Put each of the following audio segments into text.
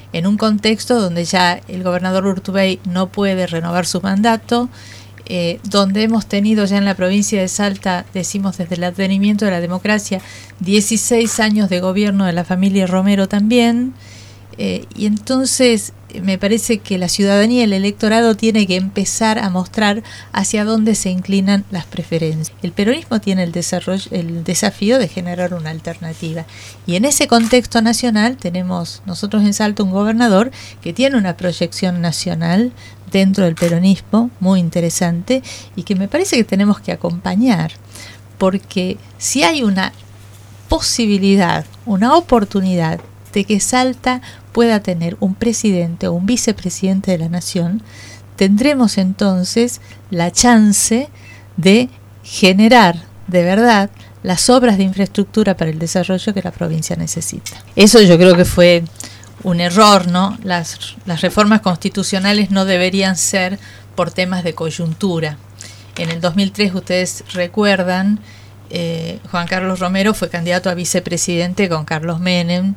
en un contexto donde ya el gobernador Urtubey no puede renovar su mandato, donde hemos tenido ya en la provincia de Salta, decimos desde el advenimiento de la democracia, 16 años de gobierno de la familia Romero también, y entonces me parece que la ciudadanía, el electorado, tiene que empezar a mostrar hacia dónde se inclinan las preferencias. El peronismo tiene el desafío de generar una alternativa, y en ese contexto nacional tenemos nosotros en Salta un gobernador que tiene una proyección nacional dentro del peronismo muy interesante y que me parece que tenemos que acompañar, porque si hay una posibilidad, una oportunidad de que Salta pueda tener un presidente o un vicepresidente de la nación, tendremos entonces la chance de generar de verdad las obras de infraestructura para el desarrollo que la provincia necesita. Eso yo creo que fue un error, ¿no? Las reformas constitucionales no deberían ser por temas de coyuntura. En el 2003, ustedes recuerdan, Juan Carlos Romero fue candidato a vicepresidente con Carlos Menem.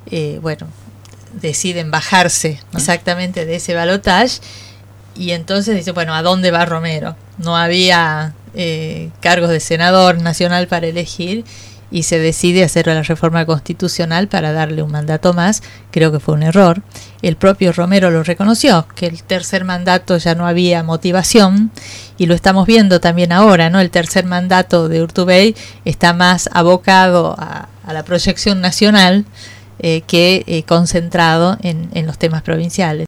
Deciden bajarse exactamente de ese balotaje, y entonces dice, bueno, ¿a dónde va Romero? No había cargos de senador nacional para elegir, y se decide hacer la reforma constitucional para darle un mandato más. Creo que fue un error. El propio Romero lo reconoció, que el tercer mandato ya no había motivación, y lo estamos viendo también ahora, ¿no? El tercer mandato de Urtubey está más abocado a la proyección nacional que concentrado en los temas provinciales.